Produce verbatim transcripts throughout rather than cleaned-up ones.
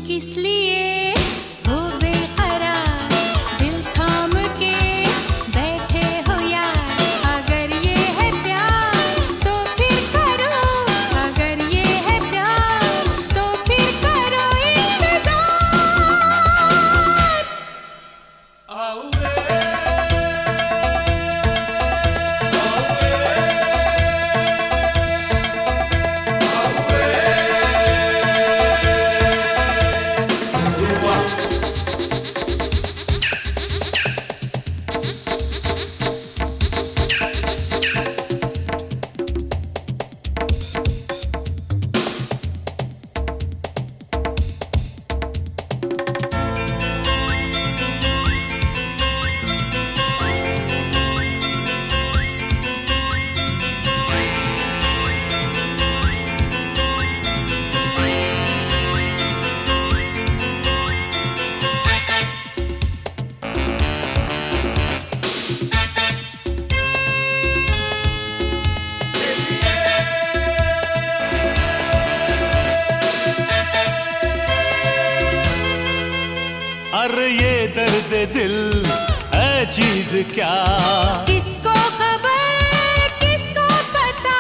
किस लिए हो बेकरार, दिल थाम के बैठे हो यार। अगर ये है प्यार तो फिर करो, अगर ये है प्यार तो फिर करो इंतजार। अरे ये दर्द दिल है चीज क्या, किसको खबर किसको पता।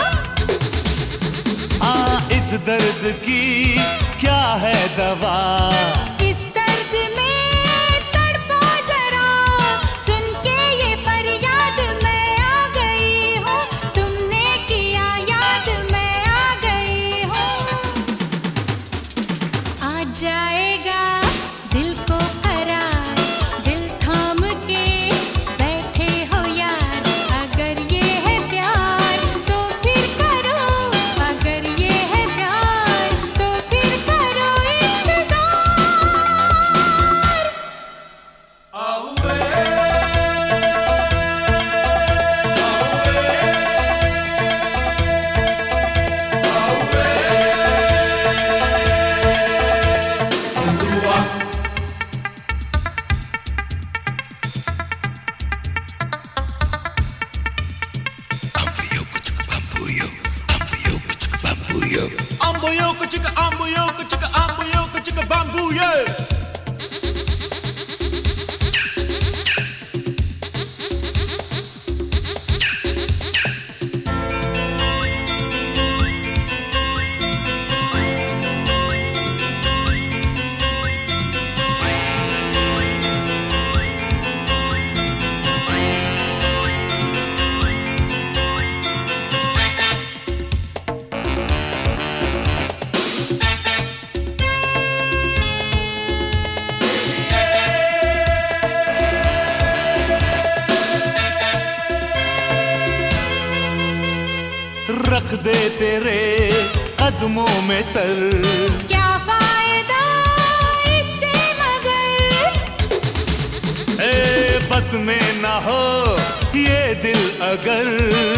हाँ इस दर्द की क्या है दवा। इस दर्द में तड़पो जरा, सुन के ये फरियाद मैं आ गई हूँ। तुमने किया याद मैं आ गई हूँ। आ जाएगा दिल को करार, दिल थाम के बैठे हो यार। अगर ये है प्यार तो फिर करो, अगर ये है प्यार तो फिर करो इंतजार। Ambo yo kuchika, ambo yo kuchika, ambo yo kuchika bamboo yeah. रख दे तेरे कदमों में सर, क्या फायदा इससे मगर। ए बस में ना हो ये दिल अगर।